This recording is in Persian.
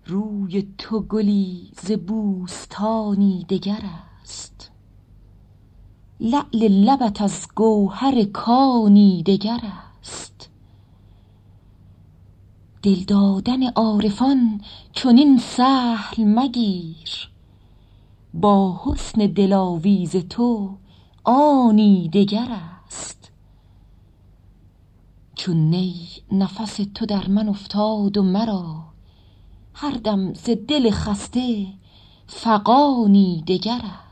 روی تو گلی ز بوستانی دگر است، لعل لبت از گوهر کانی دگر است. دل دادن عارفان چنین سهل مگیر، با حسن دلاویز تو آنی دگر است. چون نی نفس تو در من افتاد و مرا، هر دم ز دل خسته فغانی دگر است.